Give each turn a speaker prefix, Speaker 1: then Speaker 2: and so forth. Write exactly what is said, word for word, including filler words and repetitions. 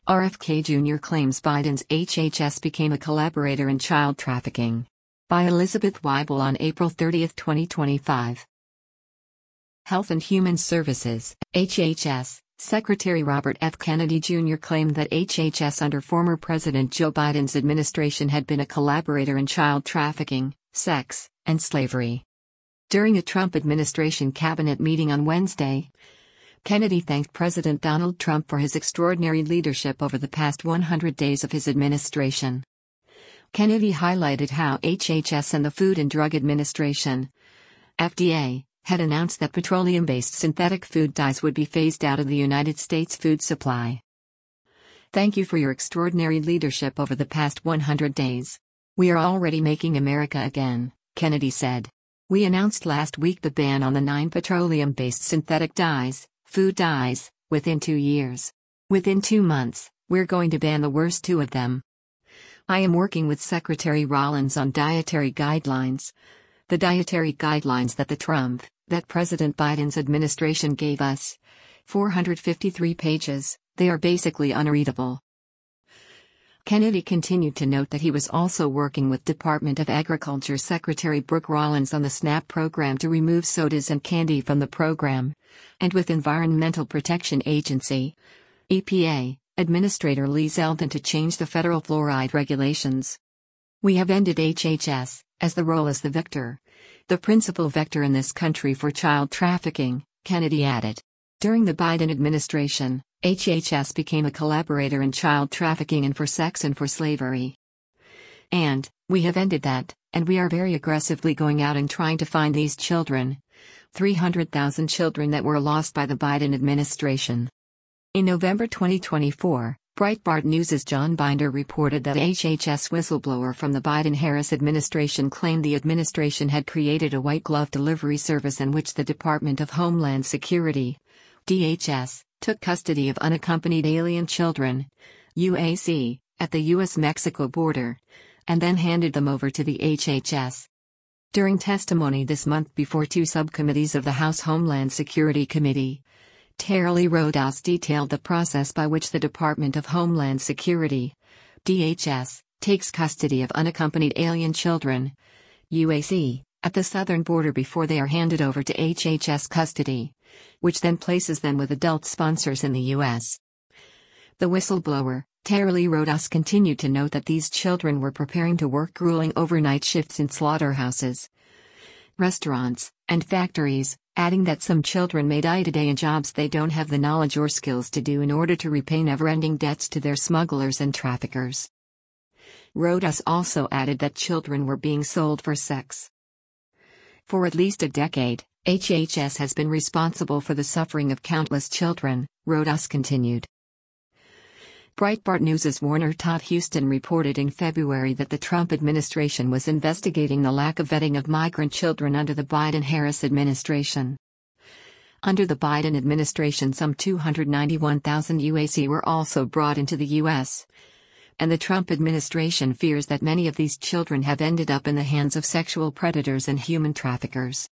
Speaker 1: R F K Junior claims Biden's H H S became a collaborator in child trafficking. By Elizabeth Weibel on April thirtieth, twenty twenty-five. Health and Human Services, H H S, Secretary Robert F. Kennedy Junior claimed that H H S under former President Joe Biden's administration had been a collaborator in child trafficking, sex, and slavery. During a Trump administration cabinet meeting on Wednesday, Kennedy thanked President Donald Trump for his extraordinary leadership over the past one hundred days of his administration. Kennedy highlighted how H H S and the Food and Drug Administration, F D A, had announced that petroleum-based synthetic food dyes would be phased out of the United States food supply. "Thank you for your extraordinary leadership over the past one hundred days. We are already making America again," Kennedy said. "We announced last week the ban on the nine petroleum-based synthetic dyes, food dyes, within two years. Within two months, we're going to ban the worst two of them. I am working with Secretary Rollins on dietary guidelines. The dietary guidelines that the Trump, that President Biden's administration gave us. four hundred fifty-three pages, they are basically unreadable." Kennedy continued to note that he was also working with Department of Agriculture Secretary Brooke Rollins on the SNAP program to remove sodas and candy from the program, and with Environmental Protection Agency, E P A, Administrator Lee Zeldin to change the federal fluoride regulations. "We have ended H H S, as the role as the victor, the principal vector in this country for child trafficking," Kennedy added. During the Biden administration, H H S became a collaborator in child trafficking and for sex and for slavery. "And, we have ended that, and we are very aggressively going out and trying to find these children. three hundred thousand children that were lost by the Biden administration." In November twenty twenty-four, Breitbart News' John Binder reported that H H S whistleblower from the Biden-Harris administration claimed the administration had created a white-glove delivery service in which the Department of Homeland Security, D H S, took custody of unaccompanied alien children, U A C, at the U S Mexico border, and then handed them over to the H H S. During testimony this month before two subcommittees of the House Homeland Security Committee, Tara-Lee Rodas detailed the process by which the Department of Homeland Security, D H S, takes custody of unaccompanied alien children, U A C, at the southern border before they are handed over to H H S custody, which then places them with adult sponsors in the U S. The whistleblower, Tara-Lee Rodas, continued to note that these children were preparing to work grueling overnight shifts in slaughterhouses, restaurants, and factories, adding that some children may die today in jobs they don't have the knowledge or skills to do in order to repay never-ending debts to their smugglers and traffickers. Rodas also added that children were being sold for sex. For at least a decade, H H S has been responsible for the suffering of countless children, Rodas continued. Breitbart News' Warner Todd Houston reported in February that the Trump administration was investigating the lack of vetting of migrant children under the Biden-Harris administration. Under the Biden administration, some two hundred ninety-one thousand U A C were also brought into the U S, and the Trump administration fears that many of these children have ended up in the hands of sexual predators and human traffickers.